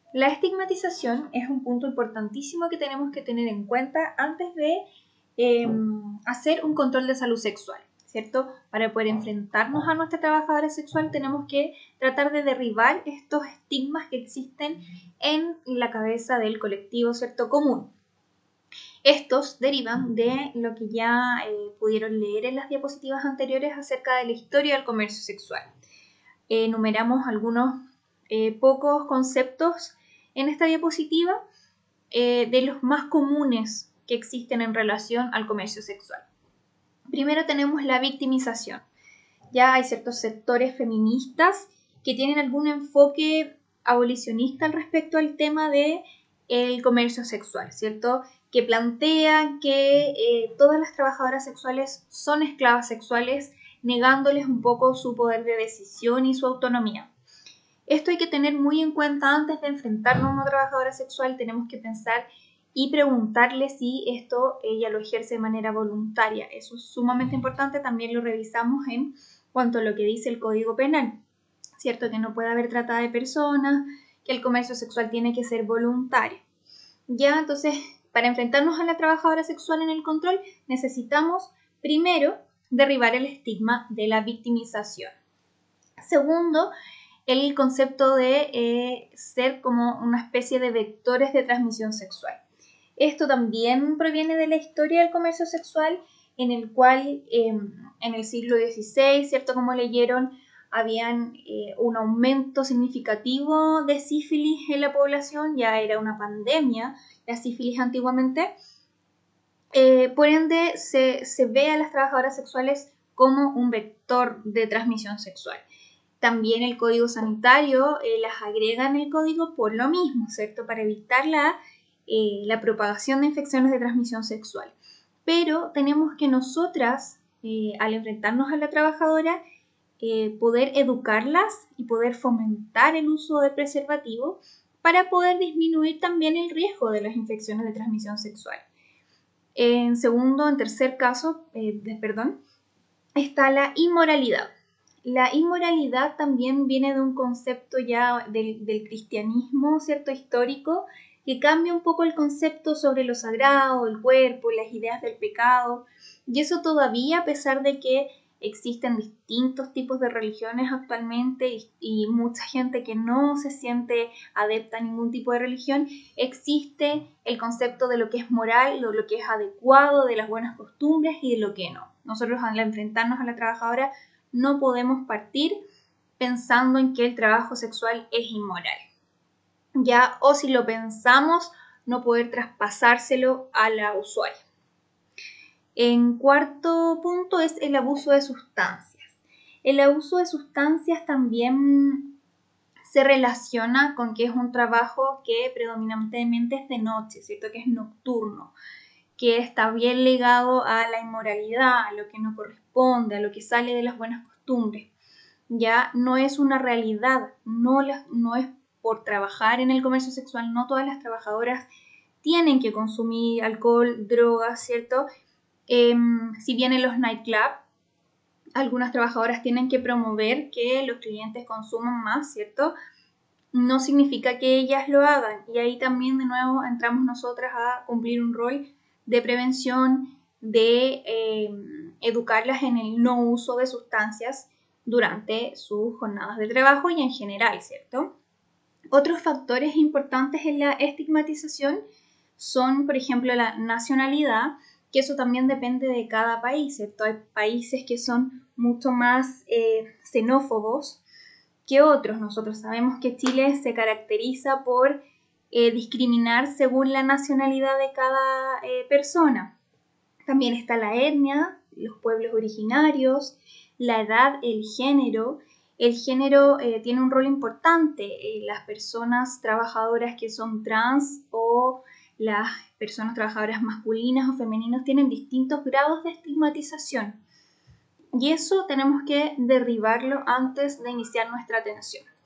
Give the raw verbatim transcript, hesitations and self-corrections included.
La estigmatización es un punto importantísimo que tenemos que tener en cuenta antes de eh, hacer un control de salud sexual, ¿cierto? Para poder enfrentarnos a nuestra trabajadora sexual tenemos que tratar de derribar estos estigmas que existen en la cabeza del colectivo, ¿cierto? Común. Estos derivan de lo que ya eh, pudieron leer en las diapositivas anteriores acerca de la historia del comercio sexual. Enumeramos algunos eh, pocos conceptos en esta diapositiva eh, de los más comunes que existen en relación al comercio sexual. Primero tenemos la victimización. Ya hay ciertos sectores feministas que tienen algún enfoque abolicionista al respecto al tema de el comercio sexual, ¿cierto? Que plantea que eh, todas las trabajadoras sexuales son esclavas sexuales, negándoles un poco su poder de decisión y su autonomía. Esto hay que tener muy en cuenta antes de enfrentarnos a una trabajadora sexual. Tenemos que pensar y preguntarle si esto ella lo ejerce de manera voluntaria. Eso es sumamente importante. También lo revisamos en cuanto a lo que dice el Código Penal, ¿cierto? Que no puede haber trata de personas, que el comercio sexual tiene que ser voluntario. Ya, entonces, para enfrentarnos a la trabajadora sexual en el control, necesitamos primero derribar el estigma de la victimización. Segundo, el concepto de eh, ser como una especie de vectores de transmisión sexual. Esto también proviene de la historia del comercio sexual, en el cual eh, en el siglo dieciséis, ¿cierto? Como leyeron, habían eh, un aumento significativo de sífilis en la población, ya era una pandemia la sífilis antiguamente. Eh, por ende, se, se ve a las trabajadoras sexuales como un vector de transmisión sexual. También el código sanitario eh, las agrega en el código por lo mismo, ¿cierto? Para evitar la, eh, la propagación de infecciones de transmisión sexual. Pero tenemos que nosotras, eh, al enfrentarnos a la trabajadora, eh, poder educarlas y poder fomentar el uso de preservativo para poder disminuir también el riesgo de las infecciones de transmisión sexual. En segundo, en tercer caso, eh, de, perdón, está la inmoralidad. La inmoralidad también viene de un concepto ya del, del cristianismo, ¿cierto? Histórico, que cambia un poco el concepto sobre lo sagrado, el cuerpo, las ideas del pecado. Y eso todavía, a pesar de que existen distintos tipos de religiones actualmente y, y mucha gente que no se siente adepta a ningún tipo de religión, existe el concepto de lo que es moral, de lo que es adecuado, de las buenas costumbres y de lo que no. Nosotros al enfrentarnos a la trabajadora no podemos partir pensando en que el trabajo sexual es inmoral. Ya, o si lo pensamos, no poder traspasárselo a la usuaria. En cuarto punto es el abuso de sustancias. El abuso de sustancias también se relaciona con que es un trabajo que predominantemente es de noche, ¿cierto? Que es nocturno, que está bien ligado a la inmoralidad, a lo que no corresponde, a lo que sale de las buenas costumbres. Ya no es una realidad, no, la, no es por trabajar en el comercio sexual, no todas las trabajadoras tienen que consumir alcohol, drogas, ¿cierto? Eh, si bien en los nightclubs, algunas trabajadoras tienen que promover que los clientes consuman más, ¿cierto? No significa que ellas lo hagan. Y ahí también de nuevo entramos nosotras a cumplir un rol de prevención, de eh, educarlas en el no uso de sustancias durante sus jornadas de trabajo y en general, ¿cierto? Otros factores importantes en la estigmatización son, por ejemplo, la nacionalidad, que eso también depende de cada país, ¿cierto? Hay países que son mucho más eh, xenófobos que otros. Nosotros sabemos que Chile se caracteriza por eh, discriminar según la nacionalidad de cada eh, persona. También está la etnia, los pueblos originarios, la edad, el género. El género eh, tiene un rol importante. Eh, las personas trabajadoras que son trans o las personas trabajadoras masculinas o femeninas tienen distintos grados de estigmatización. Y eso tenemos que derribarlo antes de iniciar nuestra atención.